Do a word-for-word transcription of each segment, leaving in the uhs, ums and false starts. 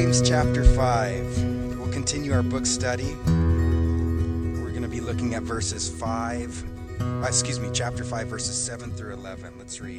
James chapter five. We'll continue our book study. We're going to be looking at verses five, uh, excuse me, chapter five, verses seven through eleven. Let's read.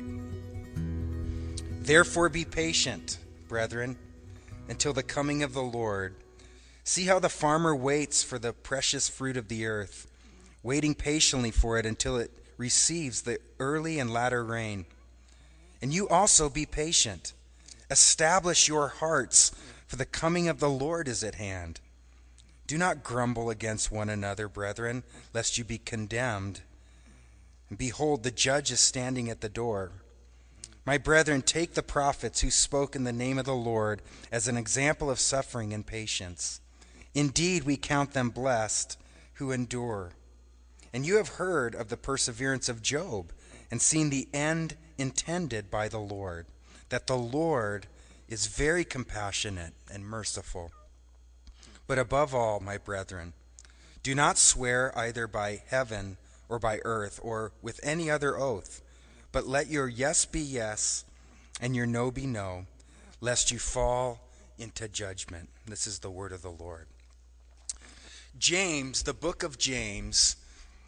Therefore be patient, brethren, until the coming of the Lord. See how the farmer waits for the precious fruit of the earth, waiting patiently for it until it receives the early and latter rain. And you also be patient. Establish your hearts, for the coming of the Lord is at hand. Do not grumble against one another, brethren, lest you be condemned. And behold, the judge is standing at the door. My brethren, take the prophets who spoke in the name of the Lord as an example of suffering and patience. Indeed, we count them blessed who endure. And you have heard of the perseverance of Job and seen the end intended by the Lord, that the Lord is very compassionate and merciful. But above all, my brethren, do not swear either by heaven or by earth or with any other oath, but let your yes be yes and your no be no, lest you fall into judgment. This is the word of the Lord. James, the book of James,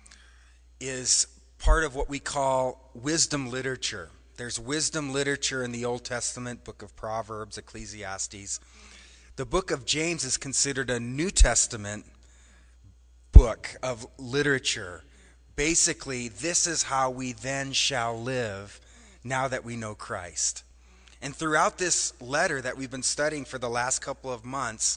is part of what we call wisdom literature. There's wisdom literature in the Old Testament, book of Proverbs, Ecclesiastes. The book of James is considered a New Testament book of literature. Basically, this is how we then shall live now that we know Christ. And throughout this letter that we've been studying for the last couple of months,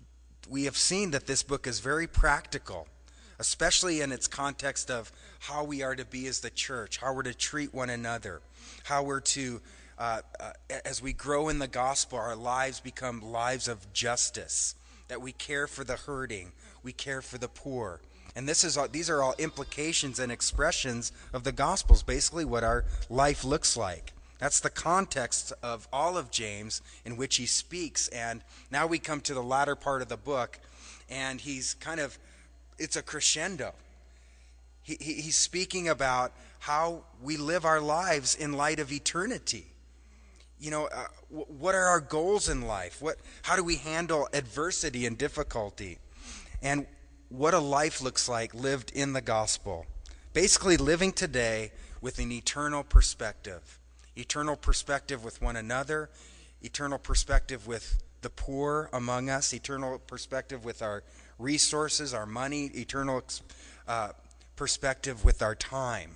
we have seen that this book is very practical, especially in its context of how we are to be as the church, how we're to treat one another, how we're to, uh, uh, as we grow in the gospel, our lives become lives of justice, that we care for the hurting, we care for the poor. And this is all, these are all implications and expressions of the gospels, basically what our life looks like. That's the context of all of James in which he speaks. And now we come to the latter part of the book, and he's kind of, it's a crescendo. He, he, he's speaking about how we live our lives in light of eternity. You know, uh, w- what are our goals in life? What, how do we handle adversity and difficulty? And what a life looks like lived in the gospel. Basically living today with an eternal perspective. Eternal perspective with one another, eternal perspective with the poor among us, eternal perspective with our resources, our money, eternal uh, perspective with our time.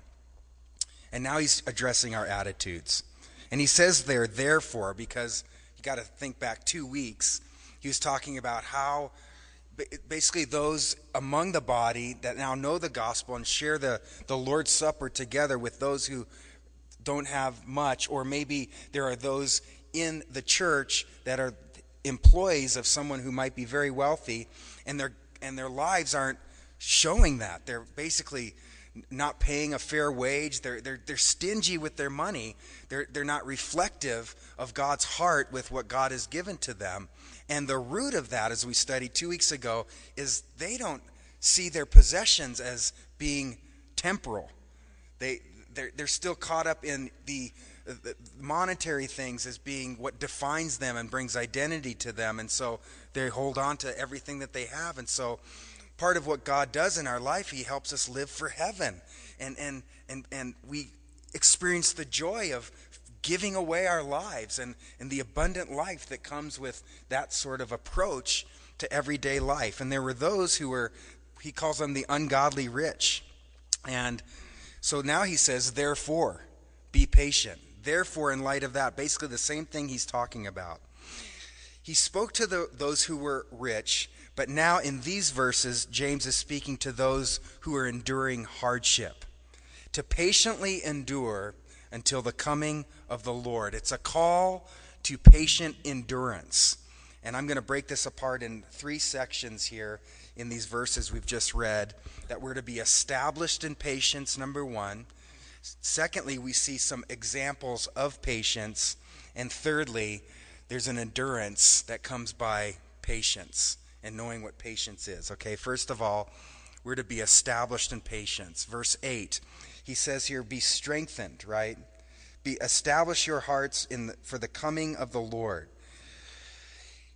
And now he's addressing our attitudes. And he says there, therefore, because you got to think back two weeks, he was talking about how basically those among the body that now know the gospel and share the, the Lord's Supper together with those who don't have much, or maybe there are those in the church that are employees of someone who might be very wealthy, and their and their lives aren't showing that. They're basically not paying a fair wage. They're they're they're stingy with their money. They're they're not reflective of God's heart with what God has given to them. And the root of that, as we studied two weeks ago, is they don't see their possessions as being temporal. They they're they're still caught up in the the monetary things as being what defines them and brings identity to them, and so they hold on to everything that they have. And so part of what God does in our life, he helps us live for heaven, and and and and we experience the joy of giving away our lives and and the abundant life that comes with that sort of approach to everyday life. And there were those who were, he calls them the ungodly rich. And so now he says, therefore, be patient. Therefore, in light of that, basically the same thing he's talking about. He spoke to the, those who were rich, but now in these verses, James is speaking to those who are enduring hardship. To patiently endure until the coming of the Lord. It's a call to patient endurance. And I'm going to break this apart in three sections here in these verses we've just read, that we're to be established in patience, number one. Secondly, we see some examples of patience. And thirdly, there's an endurance that comes by patience and knowing what patience is. Okay, first of all, we're to be established in patience. Verse eight, he says here, be strengthened, right? Be establish your hearts in the, for the coming of the Lord.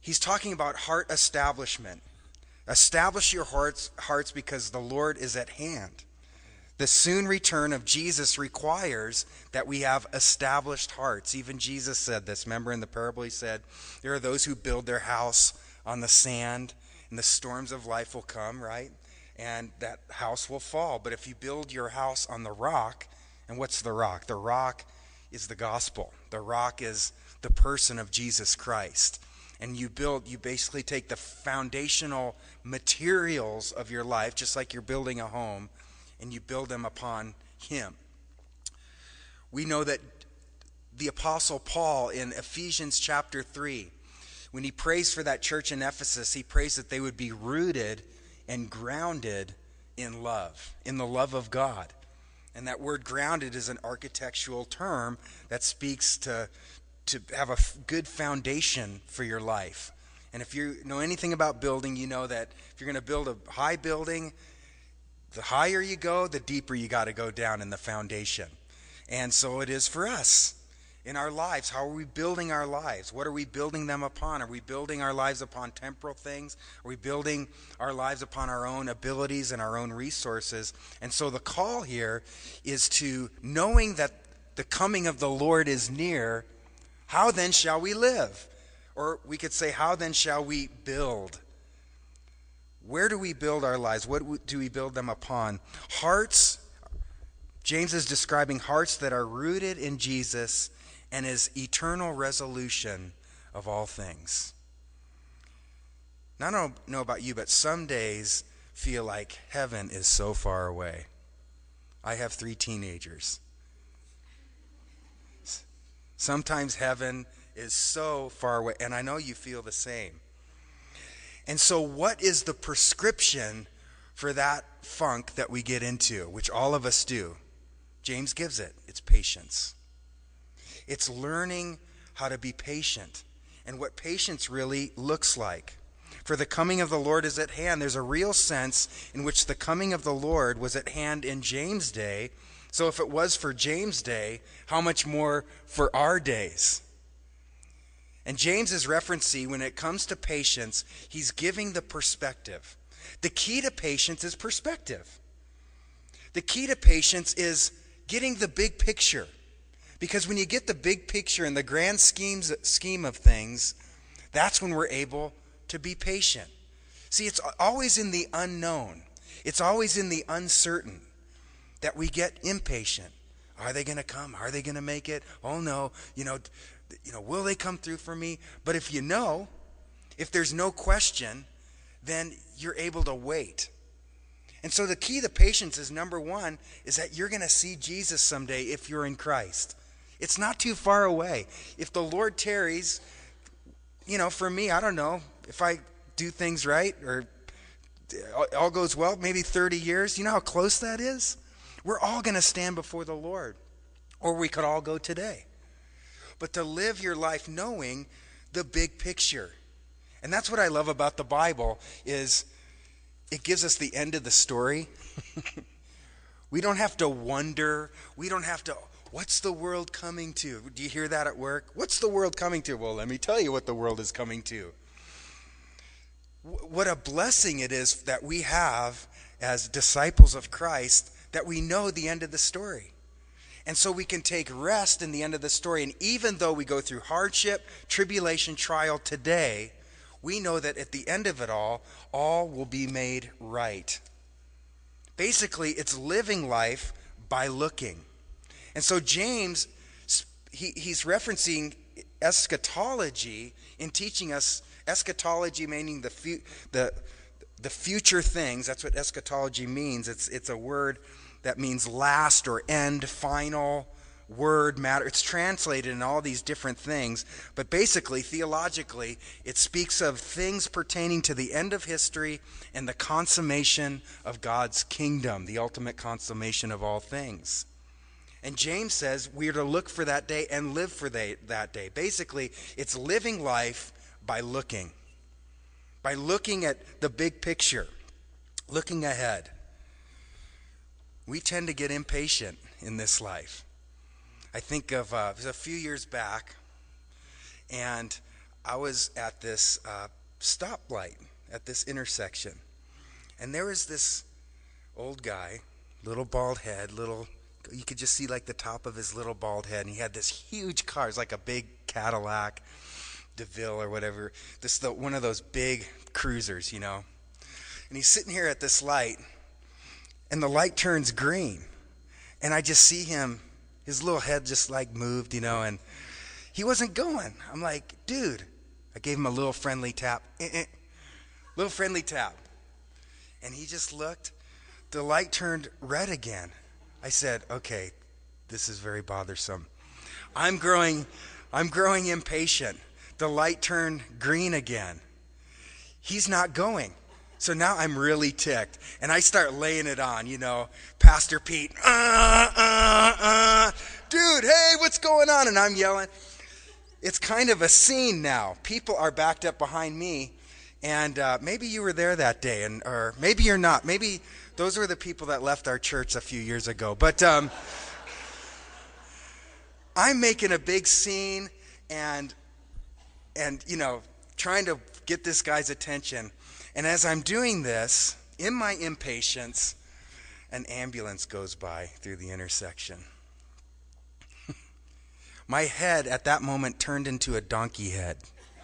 he's talking about heart establishment. Establish your hearts, hearts because the Lord is at hand. The soon return of Jesus requires that we have established hearts. Even Jesus said this. Remember in the parable he said, there are those who build their house on the sand, and the storms of life will come, right? And that house will fall. But if you build your house on the rock, and what's the rock? The rock is the gospel. The rock is the person of Jesus Christ. And you build, you basically take the foundational materials of your life, just like you're building a home, and you build them upon him. We know that the Apostle Paul in Ephesians chapter three, when he prays for that church in Ephesus, he prays that they would be rooted and grounded in love, in the love of God. And that word grounded is an architectural term that speaks to, to have a good foundation for your life. And if you know anything about building, you know that if you're going to build a high building, the higher you go, the deeper you got to go down in the foundation. And so it is for us in our lives. How are we building our lives? What are we building them upon? Are we building our lives upon temporal things? Are we building our lives upon our own abilities and our own resources? And so the call here is to, knowing that the coming of the Lord is near, how then shall we live? Or we could say, how then shall we build? Where do we build our lives? What do we build them upon? Hearts, James is describing hearts that are rooted in Jesus and his eternal resolution of all things. Now, I don't know about you, but some days feel like heaven is so far away. I have three teenagers. Sometimes heaven is so far away, and I know you feel the same. And so what is the prescription for that funk that we get into, which all of us do? James gives it. It's patience. It's learning how to be patient and what patience really looks like. For the coming of the Lord is at hand. There's a real sense in which the coming of the Lord was at hand in James' day. So if it was for James' day, how much more for our days? And James is referencing, when it comes to patience, he's giving the perspective. The key to patience is perspective. The key to patience is getting the big picture. Because when you get the big picture and the grand schemes, scheme of things, that's when we're able to be patient. See, it's always in the unknown. It's always in the uncertain that we get impatient. Are they going to come? Are they going to make it? Oh no, you know, you know, will they come through for me? But if you know, if there's no question, then you're able to wait. And so the key to patience is, number one, is that you're going to see Jesus someday if you're in Christ. It's not too far away. If the Lord tarries, you know, for me, I don't know, if I do things right or all goes well, maybe thirty years, you know how close that is? We're all going to stand before the Lord. Or we could all go today. But to live your life knowing the big picture. And that's what I love about the Bible, is it gives us the end of the story. We don't have to wonder. We don't have to, what's the world coming to? Do you hear that at work? What's the world coming to? Well, let me tell you what the world is coming to. What a blessing it is that we have as disciples of Christ, that we know the end of the story. And so we can take rest in the end of the story. And even though we go through hardship, tribulation, trial today, we know that at the end of it all, all will be made right. Basically, it's living life by looking. And so James, he, he's referencing eschatology in teaching us, eschatology meaning the, fu- the, the future things. That's what eschatology means. It's, it's a word that means last or end, final, word, matter. It's translated in all these different things. But basically, theologically, it speaks of things pertaining to the end of history and the consummation of God's kingdom, the ultimate consummation of all things. And James says we are to look for that day and live for they, that day. Basically, it's living life by looking. By looking at the big picture, looking ahead. We tend to get impatient in this life. I think of, uh, it was a few years back, and I was at this uh, stoplight at this intersection, and there was this old guy, little bald head, little, you could just see like the top of his little bald head, and he had this huge car. It's like a big Cadillac DeVille or whatever, this the, one of those big cruisers, you know. And he's sitting here at this light, and the light turns green, and I just see him, his little head just like moved, you know, and he wasn't going. I'm like, dude. I gave him a little friendly tap, eh-eh. little friendly tap, and he just looked. The light turned red again. I said, okay, this is very bothersome. I'm growing, I'm growing impatient. The light turned green again. He's not going. So now I'm really ticked, and I start laying it on, you know, Pastor Pete, uh, uh, uh, dude, hey, what's going on? And I'm yelling. It's kind of a scene now. People are backed up behind me, and uh, maybe you were there that day, and or maybe you're not. Maybe those were the people that left our church a few years ago. But um, I'm making a big scene, and and you know, trying to get this guy's attention. And as I'm doing this, in my impatience, an ambulance goes by through the intersection. My head at that moment turned into a donkey head.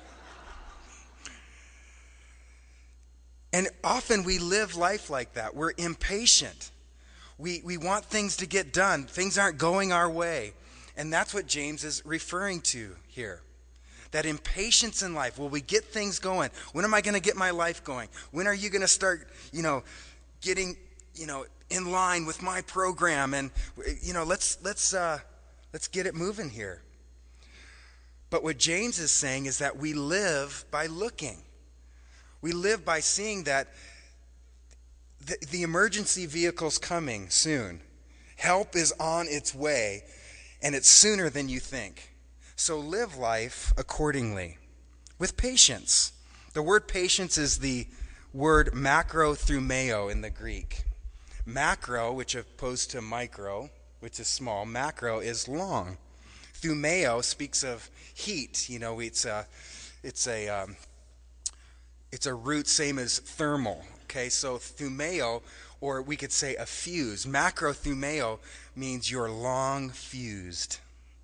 And often we live life like that. We're impatient. We, we want things to get done. Things aren't going our way. And that's what James is referring to here. That impatience in life. Will we get things going? When am I going to get my life going? When are you going to start, you know, getting, you know, in line with my program? And, you know, let's, let's, uh, let's get it moving here. But what James is saying is that we live by looking. We live by seeing that the, the emergency vehicle's coming soon. Help is on its way, and it's sooner than you think. So live life accordingly with patience. The word patience is the word macrothumeo in the Greek. Macro, which opposed to micro, which is small, macro is long. Thumeo speaks of heat. You know, it's a, it's a, um, it's a root same as thermal. Okay, so thumeo, or we could say a fuse. Macrothumeo means you're long fused.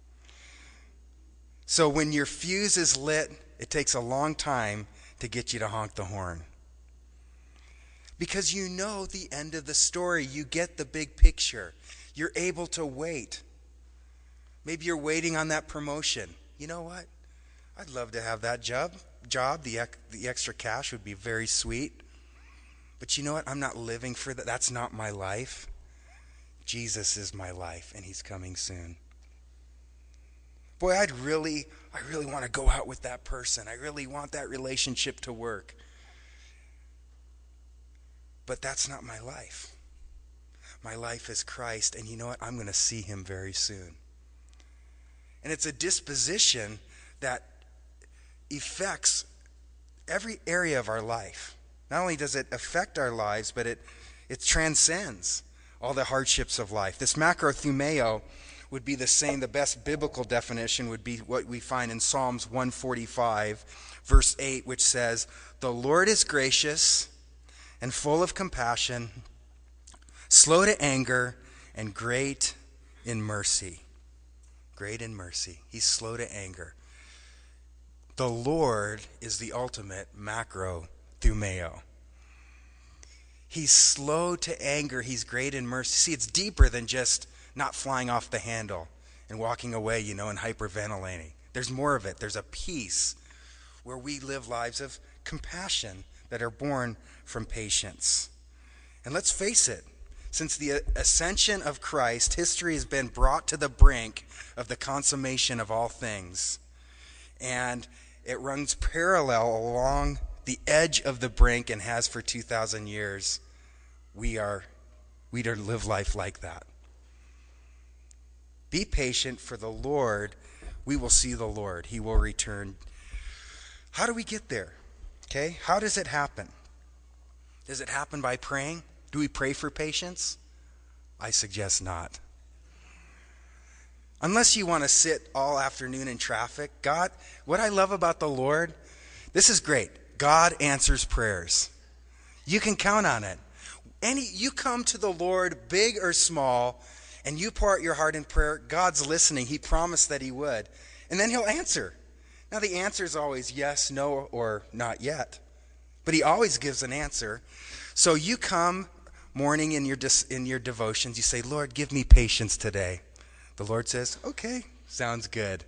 So when your fuse is lit, it takes a long time to get you to honk the horn. Because you know the end of the story. You get the big picture. You're able to wait. Maybe you're waiting on that promotion. You know what? I'd love to have that job. Job, the the extra cash would be very sweet. But you know what? I'm not living for that. That's not my life. Jesus is my life, and he's coming soon. Boy, I'd really, I really want to go out with that person. I really want that relationship to work. But that's not my life. My life is Christ, and you know what? I'm going to see him very soon. And it's a disposition that affects every area of our life. Not only does it affect our lives, but it, it transcends all the hardships of life. This macrothumeo would be the same. The best biblical definition would be what we find in Psalms one forty-five, verse eight, which says, "The Lord is gracious and full of compassion, slow to anger, and great in mercy." Great in mercy. He's slow to anger. The Lord is the ultimate macrothumeo. He's slow to anger. He's great in mercy. See, it's deeper than just not flying off the handle and walking away, you know, and hyperventilating. There's more of it. There's a peace where we live lives of compassion that are born from patience. And let's face it, since the ascension of Christ, history has been brought to the brink of the consummation of all things. And it runs parallel along the edge of the brink and has for two thousand years. We are, we to live life like that. Be patient, for the Lord, we will see the Lord. He will return. How do we get there? Okay, how does it happen? Does it happen by praying? Do we pray for patience? I suggest not. Unless you want to sit all afternoon in traffic, God, what I love about the Lord, this is great. God answers prayers. You can count on it. Any, you come to the Lord, big or small, and you pour out your heart in prayer, God's listening. He promised that he would. And then he'll answer. Now the answer is always yes, no, or not yet. But he always gives an answer. So you come morning in your in your devotions, you say, Lord, give me patience today. The Lord says, okay, sounds good.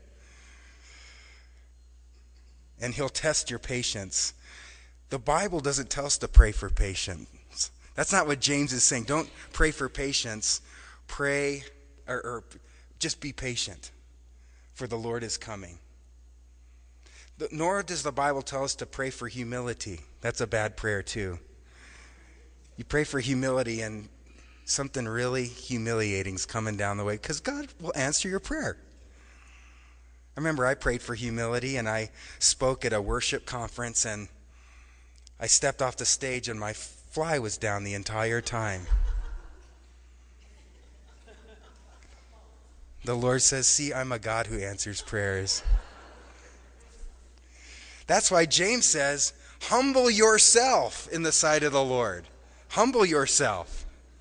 And he'll test your patience. The Bible doesn't tell us to pray for patience. That's not what James is saying. Don't pray for patience. Pray, or, or just be patient, for the Lord is coming. The, nor does the Bible tell us to pray for humility. That's a bad prayer too. You pray for humility and something really humiliating is coming down the way, because God will answer your prayer. I remember I prayed for humility, and I spoke at a worship conference, and I stepped off the stage, and my fly was down the entire time. The Lord says, see, I'm a God who answers prayers. That's why James says, humble yourself in the sight of the Lord. Humble yourself.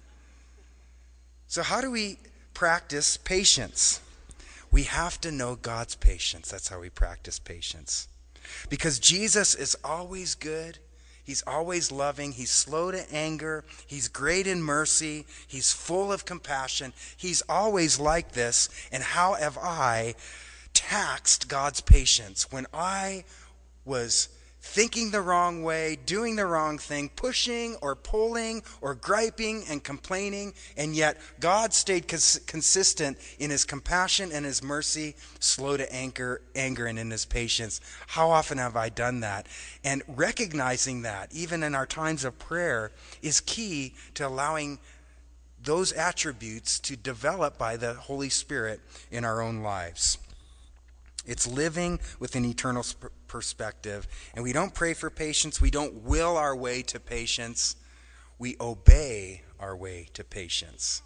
So how do we practice patience? We have to know God's patience. That's how we practice patience. Because Jesus is always good. He's always loving. He's slow to anger. He's great in mercy. He's full of compassion. He's always like this. And how have I taxed God's patience when I was thinking the wrong way, doing the wrong thing, pushing or pulling or griping and complaining, and yet God stayed cons- consistent in his compassion and his mercy, slow to anger, anger and in his patience. How often have I done that? And recognizing that, even in our times of prayer, is key to allowing those attributes to develop by the Holy Spirit in our own lives. It's living with an eternal sp- perspective. And we don't pray for patience. We don't will our way to patience. We obey our way to patience.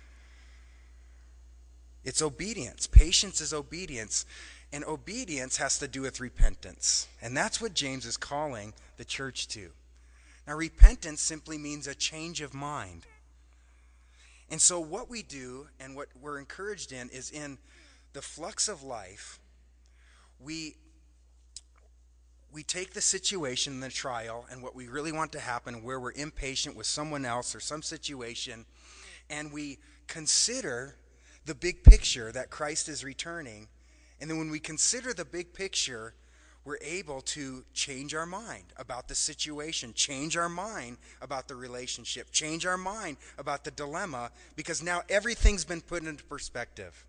It's obedience. Patience is obedience. And obedience has to do with repentance. And that's what James is calling the church to. Now, repentance simply means a change of mind. And so what we do and what we're encouraged in is in the flux of life, we we take the situation, the trial, and what we really want to happen, where we're impatient with someone else or some situation, and we consider the big picture that Christ is returning. And then when we consider the big picture, we're able to change our mind about the situation, change our mind about the relationship, change our mind about the dilemma, because now everything's been put into perspective.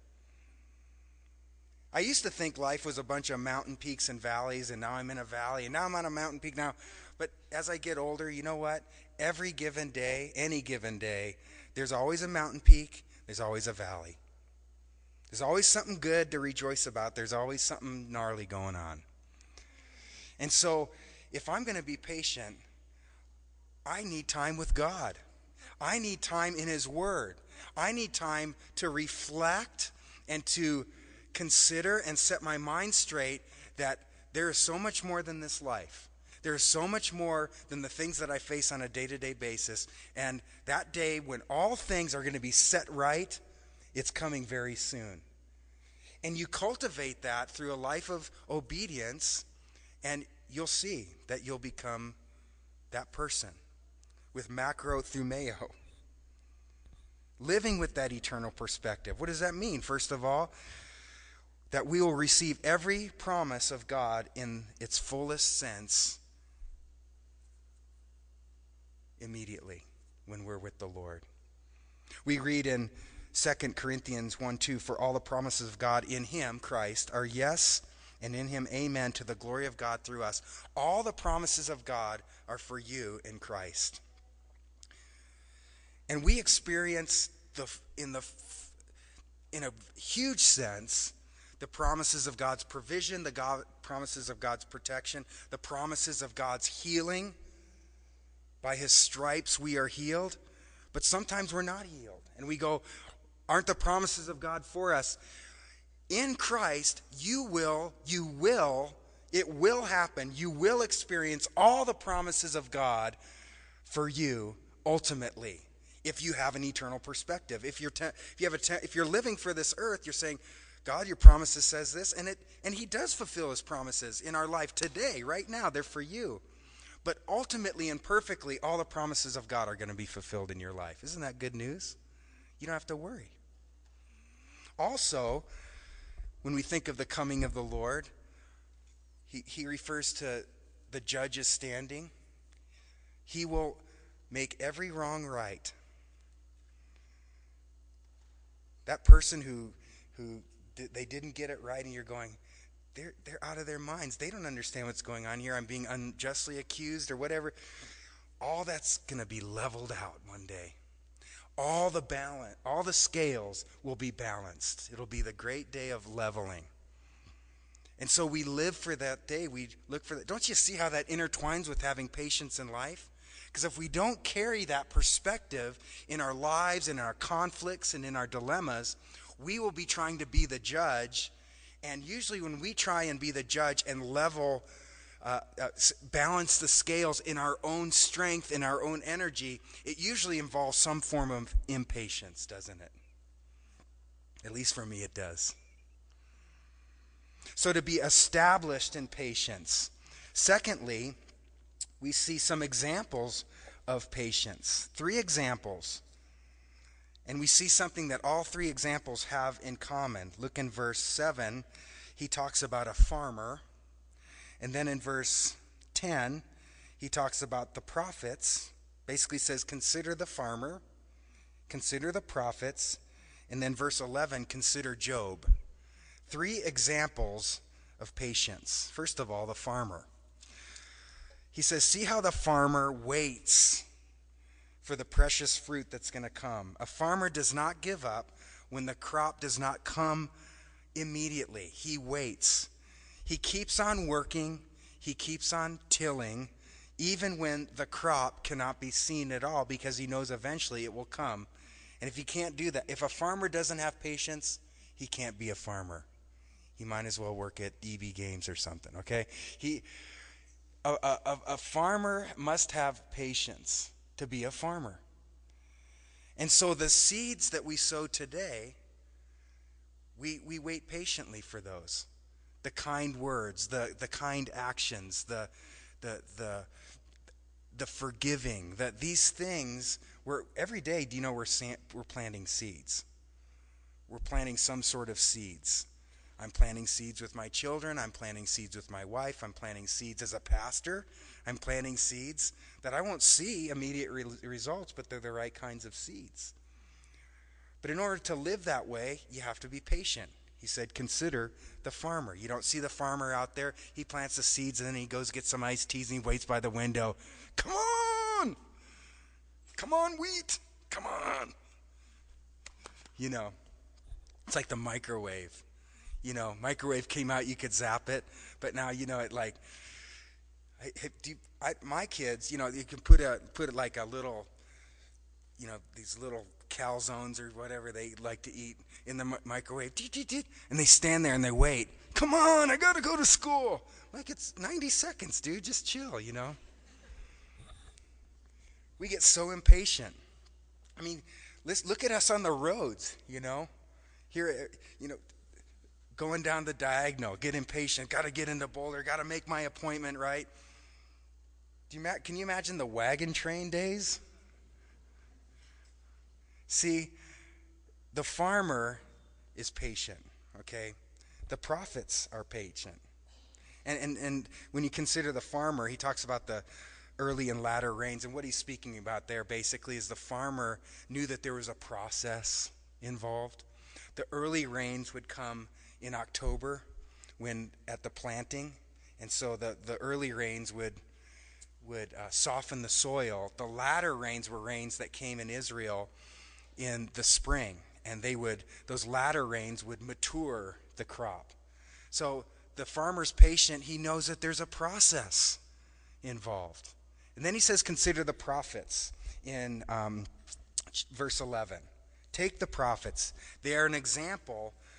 I used to think life was a bunch of mountain peaks and valleys, and now I'm in a valley, and now I'm on a mountain peak now. But as I get older, you know what? Every given day, any given day, there's always a mountain peak, there's always a valley. There's always something good to rejoice about. There's always something gnarly going on. And so, if I'm going to be patient, I need time with God. I need time in His Word. I need time to reflect and to consider and set my mind straight that there is so much more than this life. There is so much more than the things that I face on a day-to-day basis. And that day when all things are going to be set right, it's coming very soon. And you cultivate that through a life of obedience, and you'll see that you'll become that person with macrothumeo. Living with that eternal perspective. What does that mean? First of all, that we will receive every promise of God in its fullest sense immediately when we're with the Lord. We read in Second Corinthians one two, for all the promises of God in Him, Christ, are yes, and in Him amen, to the glory of God through us. All the promises of God are for you in Christ. And we experience the in the in a huge sense the promises of God's provision, the God, promises of God's protection, the promises of God's healing. By His stripes we are healed. But sometimes we're not healed. And we go, aren't the promises of God for us? in Christ, you will, you will, it will happen. You will experience all the promises of God for you ultimately, if you have an eternal perspective. If you're te- if you have a te- if you're living for this earth, you're saying, God, your promises says this, and it and he does fulfill his promises in our life today, right now. They're for you. But ultimately and perfectly, all the promises of God are going to be fulfilled in your life. Isn't that good news? You don't have to worry. Also, when we think of the coming of the Lord, he, he refers to the judges standing. He will make every wrong right. That person who who did, they didn't get it right, and you're going, they're they're out of their minds. They don't understand what's going on here. I'm being unjustly accused or whatever. All that's going to be leveled out one day. All the balance, all the scales will be balanced. It'll be the great day of leveling. And so we live for that day. We look for that. Don't you see how that intertwines with having patience in life? Because if we don't carry that perspective in our lives, in our conflicts, and in our dilemmas, we will be trying to be the judge. And usually when we try and be the judge and level, uh, uh, balance the scales in our own strength, in our own energy, it usually involves some form of impatience, doesn't it? At least for me it does. So to be established in patience. Secondly, we see some examples of patience. Three examples. And we see something that all three examples have in common. Look in verse seven. He talks about a farmer. And then in verse ten, he talks about the prophets. Basically says, consider the farmer, consider the prophets. And then verse eleven, consider Job. Three examples of patience. First of all, the farmer. He says, see how the farmer waits for the precious fruit that's going to come. A farmer does not give up when the crop does not come immediately. He waits. He keeps on working. He keeps on tilling, even when the crop cannot be seen at all, because he knows eventually it will come. And if he can't do that, if a farmer doesn't have patience, he can't be a farmer. He might as well work at E B Games or something, okay? He... A, a, a farmer must have patience to be a farmer. And so the seeds that we sow today, we we wait patiently for those. The kind words, the, the kind actions, the the the the forgiving, that these things, we're every day, do you know we're we're planting seeds. We're planting some sort of seeds. I'm planting seeds with my children. I'm planting seeds with my wife. I'm planting seeds as a pastor. I'm planting seeds that I won't see immediate re- results, but they're the right kinds of seeds. But in order to live that way, you have to be patient. He said, consider the farmer. You don't see the farmer out there. He plants the seeds, and then he goes get some iced teas, and he waits by the window. Come on! Come on, wheat! Come on! You know, it's like the microwave. You know, microwave came out, you could zap it, but now, you know, it like, I, do you, I, my kids, you know, you can put a put it like a little, you know, these little calzones or whatever they like to eat in the mi- microwave, and they stand there and they wait. Come on, I gotta go to school. Like, it's ninety seconds, dude, just chill, you know. We get so impatient. I mean, let's look at us on the roads, you know. Here, you know, going down the diagonal, get impatient, got to get into Boulder, got to make my appointment, right? Do you can you imagine the wagon train days? See, the farmer is patient, okay? The prophets are patient. And, and, and when you consider the farmer, he talks about the early and latter rains, and what he's speaking about there basically is the farmer knew that there was a process involved. The early rains would come in October when at the planting, and so the, the early rains would would uh, soften the soil. The latter rains were rains that came in Israel in the spring, and they would those latter rains would mature the crop. So the farmer's patient. He knows that there's a process involved. And then he says, consider the prophets in um, verse eleven. Take the prophets. They are an example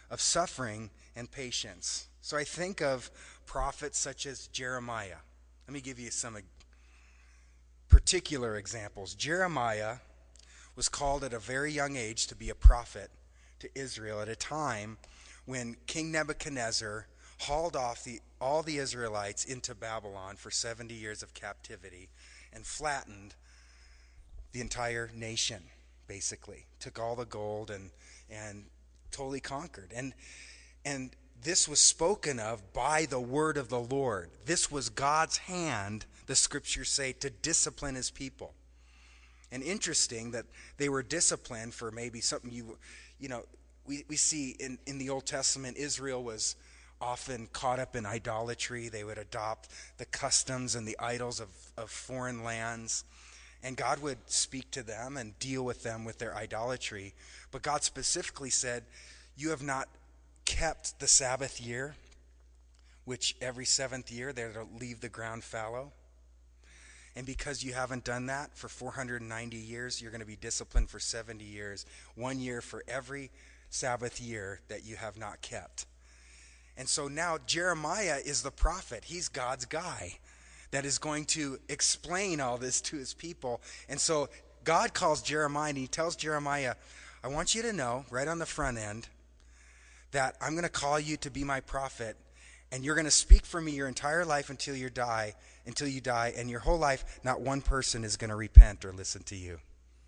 of suffering and patience. So I think of prophets such as Jeremiah. Let me give you some particular examples. Jeremiah was called at a very young age to be a prophet to Israel at a time when King Nebuchadnezzar hauled off the, all the Israelites into Babylon for seventy years of captivity and flattened the entire nation, basically. Took all the gold and and totally conquered. And and this was spoken of by the word of the Lord. This was God's hand, the scriptures say, to discipline his people. And interesting that they were disciplined for maybe something you, you know, we, we see in, in the Old Testament, Israel was often caught up in idolatry. They would adopt the customs and the idols of, of foreign lands. And God would speak to them and deal with them with their idolatry. But God specifically said, you have not kept the Sabbath year, which every seventh year they're to leave the ground fallow. And because you haven't done that for four hundred ninety years, you're going to be disciplined for seventy years, one year for every Sabbath year that you have not kept. And so now Jeremiah is the prophet. He's God's guy that is going to explain all this to his people. And so God calls Jeremiah and he tells Jeremiah, I want you to know right on the front end that I'm going to call you to be my prophet, and you're going to speak for me your entire life until you die, until you die, and your whole life, not one person is going to repent or listen to you.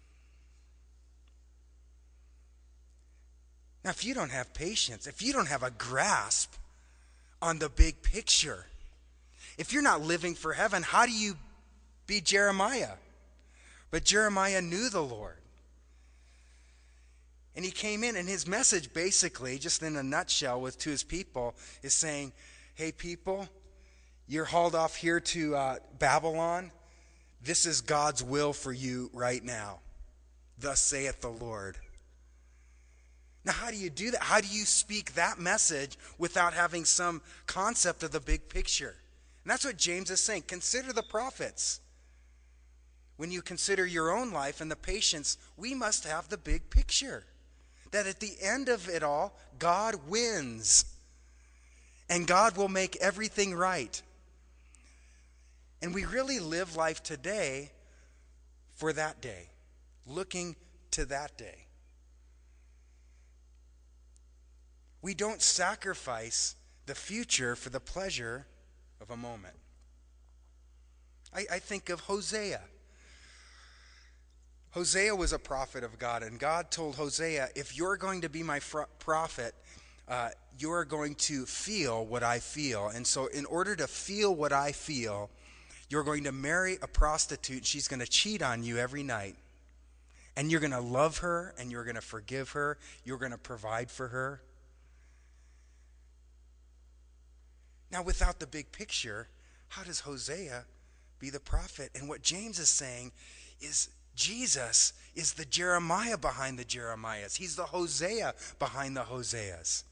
Now, if you don't have patience, if you don't have a grasp on the big picture, if you're not living for heaven, how do you be Jeremiah? But Jeremiah knew the Lord. And he came in, and his message basically, just in a nutshell with to his people, is saying, hey people, you're hauled off here to uh, Babylon. This is God's will for you right now. Thus saith the Lord. Now, how do you do that? How do you speak that message without having some concept of the big picture? And that's what James is saying. Consider the prophets. When you consider your own life and the patience, we must have the big picture. That at the end of it all, God wins. And God will make everything right. And we really live life today for that day. Looking to that day. We don't sacrifice the future for the pleasure of a moment. I, I think of Hosea. Hosea was a prophet of God, and God told Hosea, if you're going to be my fr- prophet, uh, you're going to feel what I feel. And so in order to feel what I feel, you're going to marry a prostitute. She's going to cheat on you every night. And you're going to love her, and you're going to forgive her. You're going to provide for her. Now, without the big picture, how does Hosea be the prophet? And what James is saying is Jesus is the Jeremiah behind the Jeremiahs. He's the Hosea behind the Hoseas.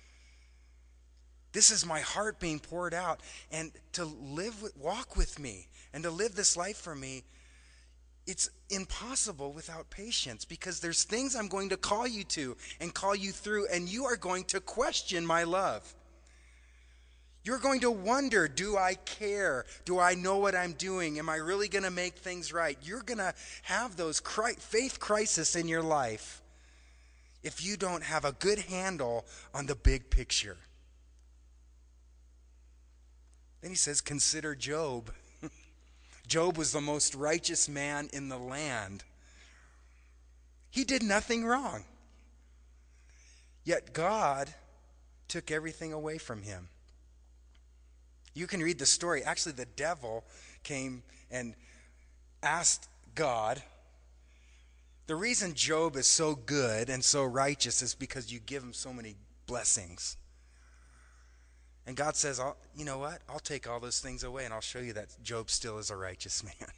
This is my heart being poured out. And to live, with, walk with me and to live this life for me, it's impossible without patience, because there's things I'm going to call you to and call you through, and you are going to question my love. You're going to wonder, do I care? Do I know what I'm doing? Am I really going to make things right? You're going to have those cri- faith crises in your life if you don't have a good handle on the big picture. Then he says, consider Job. Job was the most righteous man in the land. He did nothing wrong. Yet God took everything away from him. You can read the story. Actually, the devil came and asked God, the reason Job is so good and so righteous is because you give him so many blessings. And God says, I'll, you know what? I'll take all those things away and I'll show you that Job still is a righteous man.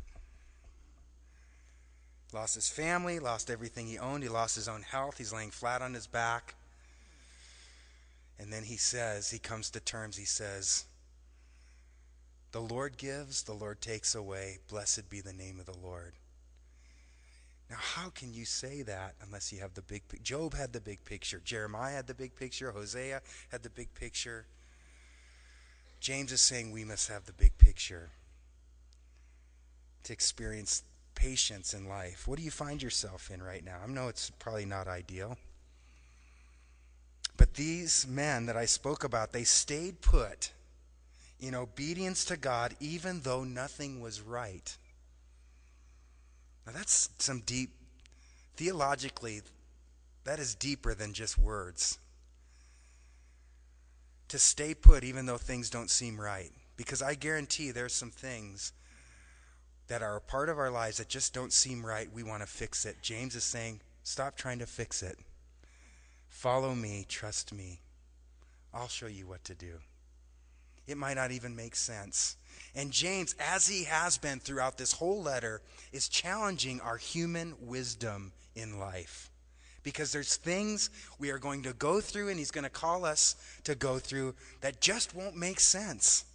Lost his family, lost everything he owned. He lost his own health. He's laying flat on his back. And then he says, he comes to terms, he says, the Lord gives, the Lord takes away. Blessed be the name of the Lord. Now, how can you say that unless you have the big picture? Job had the big picture. Jeremiah had the big picture. Hosea had the big picture. James is saying we must have the big picture to experience patience in life. What do you find yourself in right now? I know it's probably not ideal. But these men that I spoke about, they stayed put in obedience to God even though nothing was right. Now that's some deep, theologically, that is deeper than just words. To stay put even though things don't seem right. Because I guarantee there's some things that are a part of our lives that just don't seem right. We want to fix it. James is saying, stop trying to fix it. Follow me, trust me. I'll show you what to do. It might not even make sense. And James, as he has been throughout this whole letter, is challenging our human wisdom in life. Because there's things we are going to go through, and he's going to call us to go through, that just won't make sense.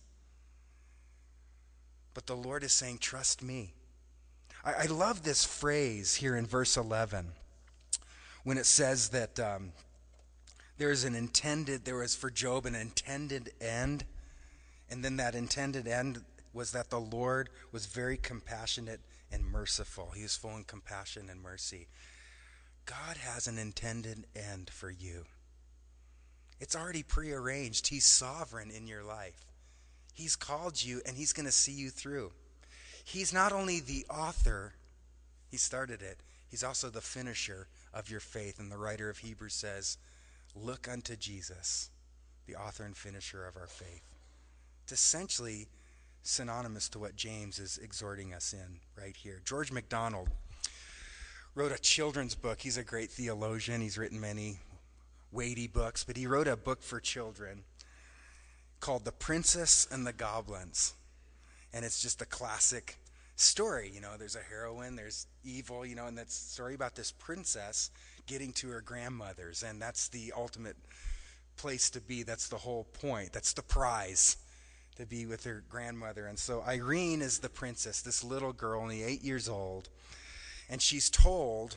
But the Lord is saying, trust me. I, I love this phrase here in verse eleven, when it says that um, there is an intended, there was for Job an intended end. And then that intended end was that the Lord was very compassionate and merciful. He was full in compassion and mercy. God has an intended end for you. It's already prearranged. He's sovereign in your life. He's called you, and he's going to see you through. He's not only the author, he started it, he's also the finisher of your faith. And the writer of Hebrews says, look unto Jesus, the author and finisher of our faith. It's essentially synonymous to what James is exhorting us in right here. George MacDonald wrote a children's book. He's a great theologian. He's written many weighty books, but he wrote a book for children called The Princess and the Goblins. And it's just a classic story. You know, there's a heroine, there's evil, you know, and that's a story about this princess getting to her grandmother's. And that's the ultimate place to be. That's the whole point. That's the prize, to be with her grandmother. And so Irene is the princess, this little girl, only eight years old. And she's told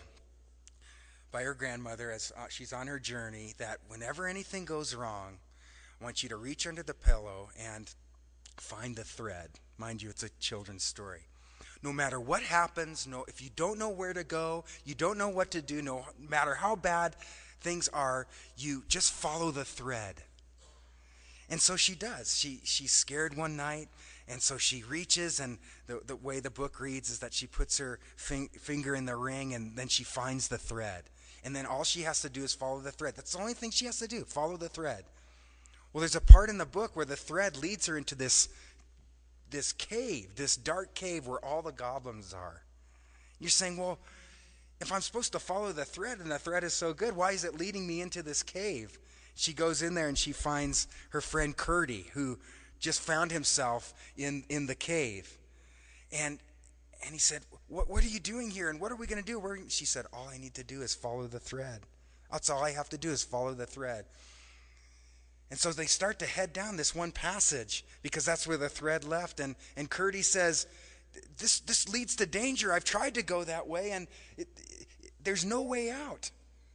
by her grandmother, as uh, she's on her journey, that whenever anything goes wrong, I want you to reach under the pillow and find the thread. Mind you, it's a children's story. No matter what happens, no, if you don't know where to go, you don't know what to do, no matter how bad things are, you just follow the thread. And so she does. She she's scared one night, and so she reaches, and the, the way the book reads is that she puts her fing, finger in the ring, and then she finds the thread. And then all she has to do is follow the thread. That's the only thing she has to do, follow the thread. Well, there's a part in the book where the thread leads her into this, this cave, this dark cave where all the goblins are. You're saying, well, if I'm supposed to follow the thread and the thread is so good, why is it leading me into this cave? She goes in there and she finds her friend Curdy, who just found himself in, in the cave. And and he said, what, what are you doing here? And what are we going to do? We're, she said, all I need to do is follow the thread. That's all I have to do is follow the thread. And so they start to head down this one passage because that's where the thread left. And, and Curdy says, this, this leads to danger. I've tried to go that way, and it, it, there's no way out.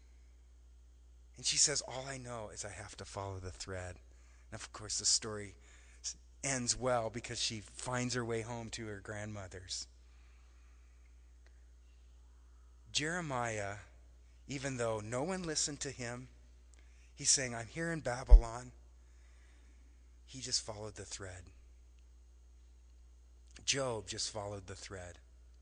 And she says, all I know is I have to follow the thread. And of course, the story ends well because she finds her way home to her grandmother's. Jeremiah, even though no one listened to him, he's saying, I'm here in Babylon. He just followed the thread. Job just followed the thread.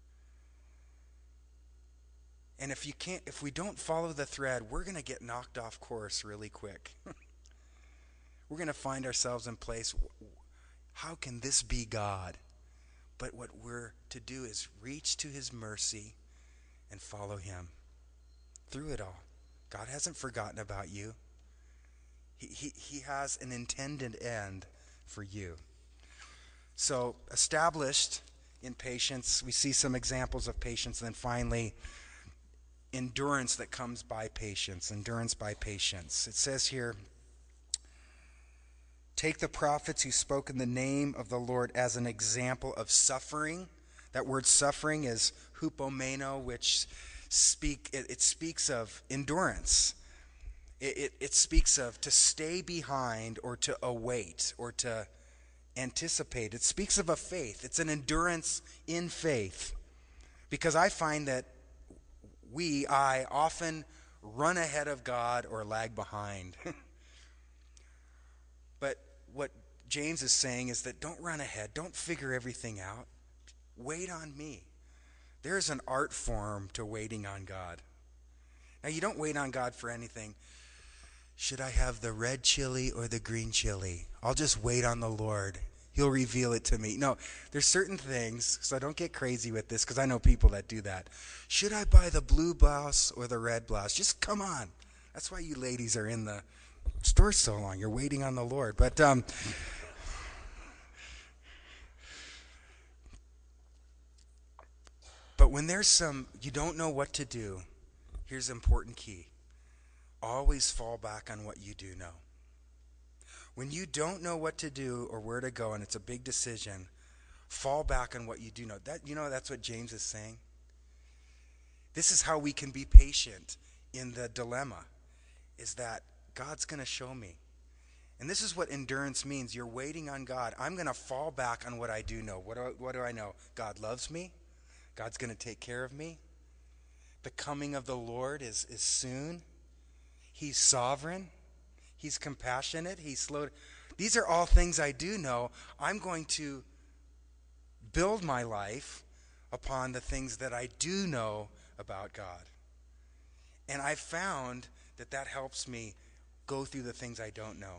And if you can't, if we don't follow the thread, we're going to get knocked off course really quick. We're going to find ourselves in place. How can this be God? But what we're to do is reach to his mercy and follow him through it all. God hasn't forgotten about you. He, he, he has an intended end for you. So, established in patience, we see some examples of patience. And then finally, endurance that comes by patience. Endurance by patience. It says here, take the prophets who spoke in the name of the Lord as an example of suffering. That word suffering is hupomeno, which speak it, it speaks of endurance. It, it, it speaks of to stay behind or to await or to anticipate. It speaks of a faith. It's an endurance in faith. Because I find that we, I, often run ahead of God or lag behind. But what James is saying is that don't run ahead. Don't figure everything out. Wait on me. There's an art form to waiting on God. Now, you don't wait on God for anything. Should I have the red chili or the green chili? I'll just wait on the Lord. He'll reveal it to me. No, there's certain things, so don't get crazy with this, because I know people that do that. Should I buy the blue blouse or the red blouse? Just come on. That's why you ladies are in the store so long. You're waiting on the Lord. But um, but when there's some, you don't know what to do, here's an important key. Always fall back on what you do know. When you don't know what to do or where to go, and it's a big decision, fall back on what you do know. That, you know, that's what James is saying. This is how we can be patient in the dilemma, is that God's going to show me. And this is what endurance means. You're waiting on God. I'm going to fall back on what I do know. What do I, what do I know? God loves me. God's going to take care of me. The coming of the Lord is, is soon. He's sovereign. He's compassionate. He's slow. These are all things I do know. I'm going to build my life upon the things that I do know about God. And I've found that that helps me go through the things I don't know.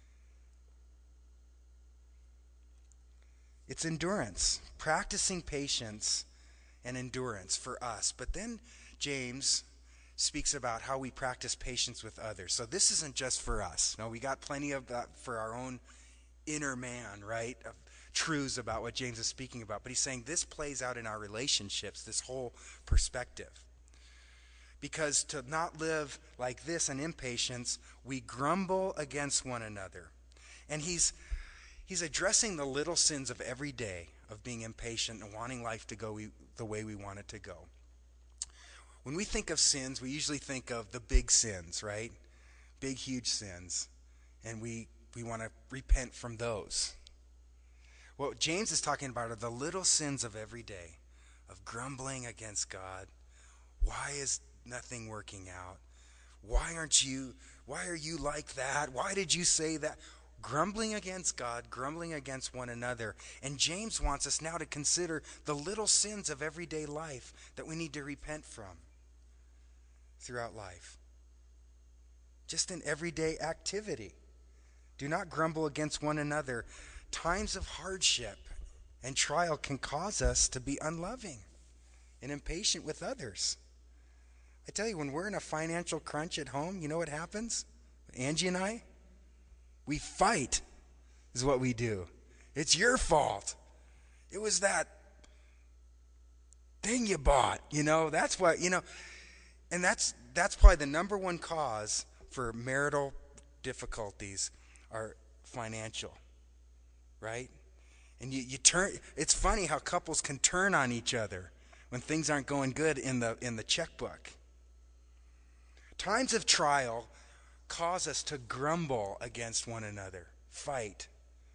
It's endurance, practicing patience and endurance for us. But then James speaks about how we practice patience with others. So this isn't just for us. No, we got plenty of that for our own inner man, right? Of truths about what James is speaking about. But he's saying this plays out in our relationships, this whole perspective. Because to not live like this in impatience, we grumble against one another. And he's he's addressing the little sins of every day of being impatient and wanting life to go we, the way we want it to go. When we think of sins, we usually think of the big sins, right? Big, huge sins. And we, we want to repent from those. What James is talking about are the little sins of every day, of grumbling against God. Why is nothing working out? Why aren't you, why are you like that? Why did you say that? Grumbling against God, grumbling against one another. And James wants us now to consider the little sins of everyday life that we need to repent from throughout life. Just in everyday activity. Do not grumble against one another. Times of hardship and trial can cause us to be unloving and impatient with others. I tell you, when we're in a financial crunch at home, you know what happens? Angie and I, we fight is what we do. It's your fault. It was that thing you bought, you know, that's what, you know, and that's that's probably the number one cause for marital difficulties are financial, right? And you, you turn, it's funny how couples can turn on each other when things aren't going good in the in the checkbook. Times of trial cause us to grumble against one another, fight.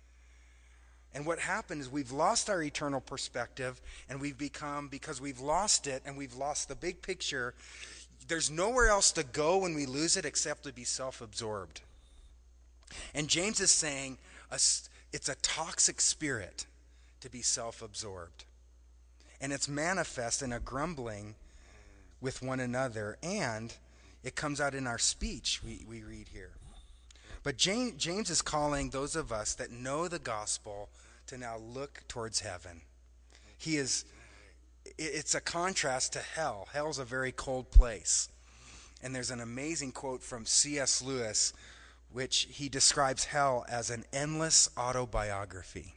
And what happened is we've lost our eternal perspective, and we've become, because we've lost it and we've lost the big picture, there's nowhere else to go when we lose it except to be self-absorbed. And James is saying a, it's a toxic spirit to be self-absorbed. And it's manifest in a grumbling with one another, and it comes out in our speech, we, we read here. But James, James is calling those of us that know the gospel to now look towards heaven. He is, it's a contrast to hell. Hell's a very cold place. And there's an amazing quote from C S Lewis, which he describes hell as an endless autobiography.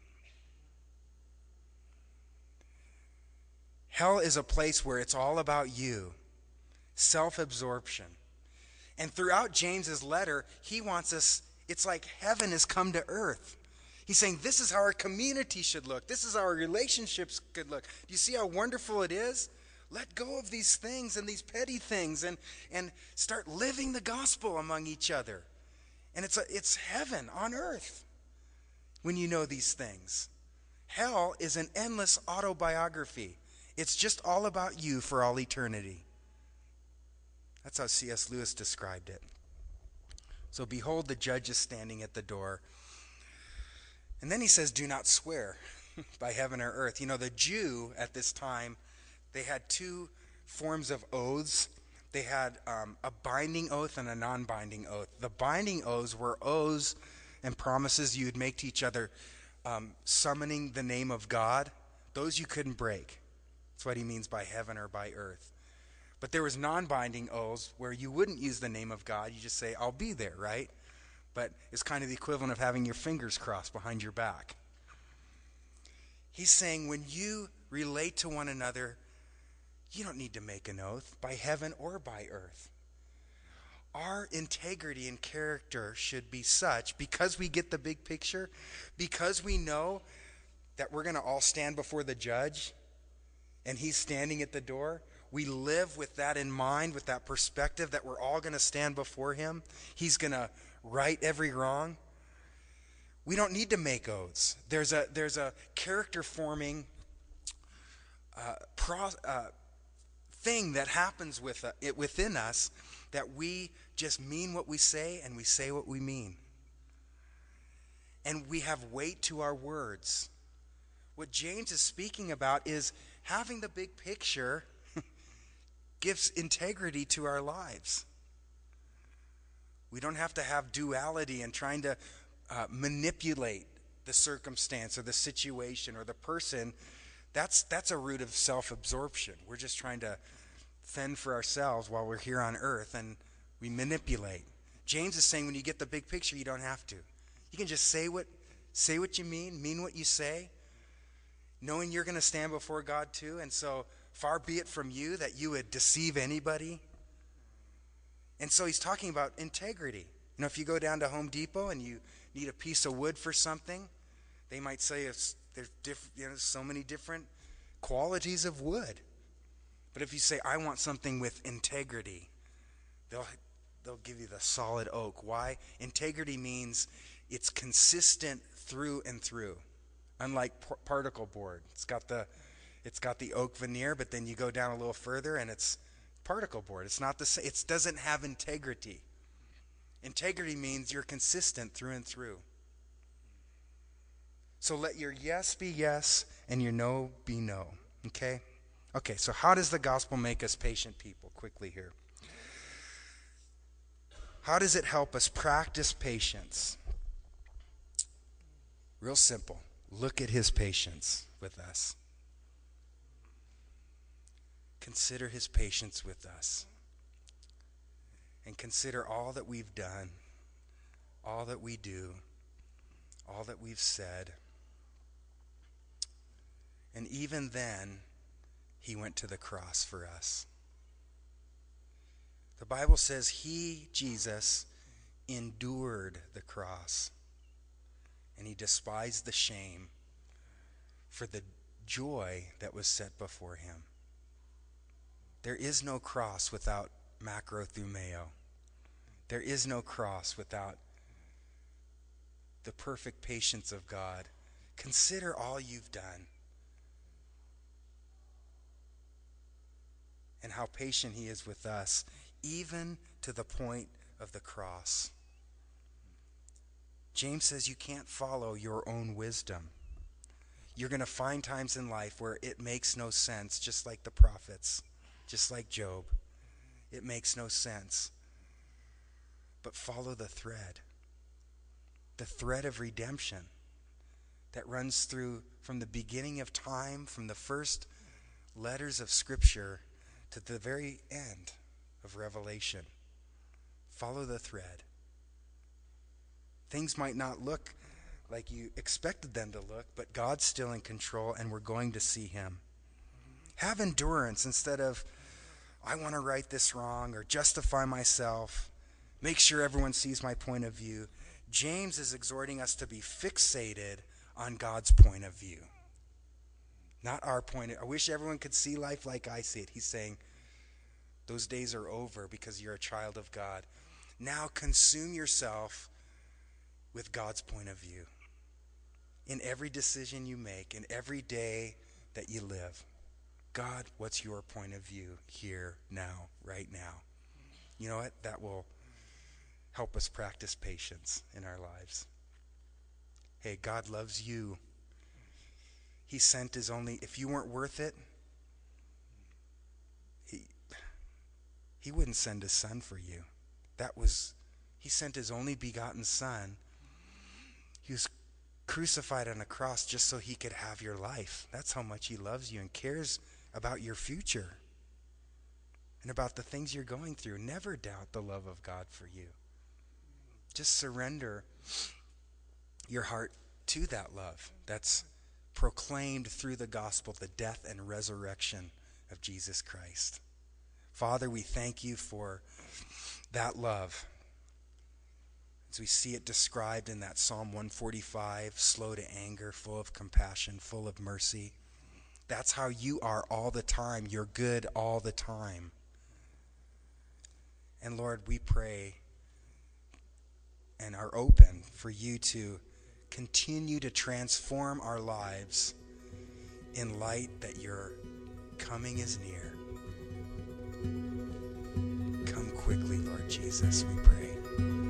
Hell is a place where it's all about you, self-absorption. And throughout James's letter, he wants us, it's like heaven has come to earth. He's saying this is how our community should look. This is how our relationships could look. Do you see how wonderful it is? Let go of these things and these petty things and, and start living the gospel among each other. And it's a, it's heaven on earth when you know these things. Hell is an endless autobiography. It's just all about you for all eternity. That's how C S Lewis described it. So behold, the judge is standing at the door. And then he says, do not swear by heaven or earth. You know, the Jew at this time, they had two forms of oaths. They had um, a binding oath and a non-binding oath. The binding oaths were oaths and promises you would make to each other, um, summoning the name of God. Those you couldn't break. That's what he means by heaven or by earth. But there was non-binding oaths where you wouldn't use the name of God. You just say, I'll be there, right? But it's kind of the equivalent of having your fingers crossed behind your back. He's saying when you relate to one another, you don't need to make an oath by heaven or by earth. Our integrity and character should be such, because we get the big picture, because we know that we're going to all stand before the judge and he's standing at the door. We live with that in mind, with that perspective that we're all going to stand before him. He's going to right every wrong. We don't need to make oaths. There's a there's a character forming uh, pro, uh, thing that happens with uh, it within us, that we just mean what we say and we say what we mean. And we have weight to our words. What James is speaking about is having the big picture gives integrity to our lives. We don't have to have duality and trying to uh, manipulate the circumstance or the situation or the person. That's that's a root of self-absorption. We're just trying to fend for ourselves while we're here on earth, and we manipulate. James is saying when you get the big picture, you don't have to. You can just say what say what you mean, mean what you say, knowing you're going to stand before God too. And so far be it from you that you would deceive anybody. And so he's talking about integrity. You know, if you go down to Home Depot and you need a piece of wood for something, they might say it's, there's diff, you know, so many different qualities of wood. But if you say, I want something with integrity, they'll they'll give you the solid oak. Why? Integrity means it's consistent through and through. Unlike p- particle board. It's got the it's got the oak veneer, but then you go down a little further and it's particle board. It's not the same. It doesn't have integrity. Integrity means you're consistent through and through. So let your yes be yes and your no be no. Okay? Okay, so how does the gospel make us patient people? Quickly here. How does it help us practice patience? Real simple. Look at his patience with us. Consider his patience with us. And consider all that we've done, all that we do, all that we've said. And even then, he went to the cross for us. The Bible says he, Jesus, endured the cross. And he despised the shame for the joy that was set before him. There is no cross without macrothumeo. There is no cross without the perfect patience of God. Consider all you've done and how patient he is with us, even to the point of the cross. James says you can't follow your own wisdom. You're going to find times in life where it makes no sense, just like the prophets, just like Job. It makes no sense. But follow the thread. The thread of redemption that runs through from the beginning of time, from the first letters of Scripture to the very end of Revelation. Follow the thread. Things might not look like you expected them to look, but God's still in control and we're going to see him. Have endurance instead of, I want to right this wrong or justify myself, make sure everyone sees my point of view. James is exhorting us to be fixated on God's point of view. Not our point of, I wish everyone could see life like I see it. He's saying, those days are over because you're a child of God. Now consume yourself with God's point of view. In every decision you make, in every day that you live. God, what's your point of view here, now, right now? You know what? That will help us practice patience in our lives. Hey, God loves you. He sent his only, if you weren't worth it, he, he wouldn't send his son for you. That was, he sent his only begotten son. He was crucified on a cross just so he could have your life. That's how much he loves you and cares about your future and about the things you're going through. Never doubt the love of God for you. Just surrender your heart to that love that's proclaimed through the gospel, the death and resurrection of Jesus Christ. Father, we thank you for that love. As we see it described in that Psalm one forty-five, slow to anger, full of compassion, full of mercy. That's how you are all the time. You're good all the time. And Lord, we pray and are open for you to continue to transform our lives in light that your coming is near. Come quickly, Lord Jesus, we pray.